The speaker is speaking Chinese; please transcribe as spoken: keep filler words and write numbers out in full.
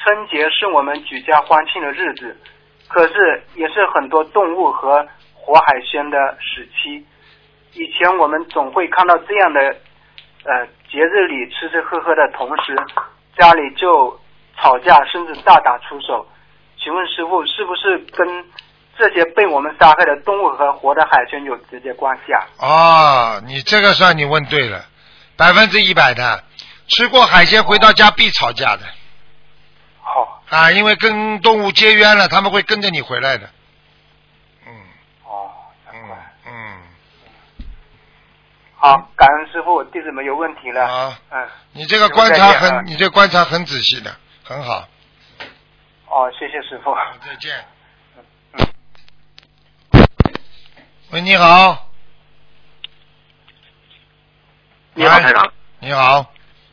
春节是我们举家欢庆的日子，可是也是很多动物和活海鲜的时期。以前我们总会看到这样的呃节日里吃吃喝喝的同时，家里就吵架甚至大打出手。请问师父，是不是跟这些被我们杀害的动物和活的海鲜有直接关系啊？ 哦，你这个算你问对了，百分之一百的，吃过海鲜回到家必吵架的。 好、 哦、啊，因为跟动物结冤了，他们会跟着你回来的。嗯。 哦， 嗯嗯。 好，感恩师傅，弟子没有问题了。 好， 嗯， 你这个观察很，啊、你这个观察很仔细的，很好。 哦，谢谢师傅。 好，再见。喂，你好。 你好，台长。 你好。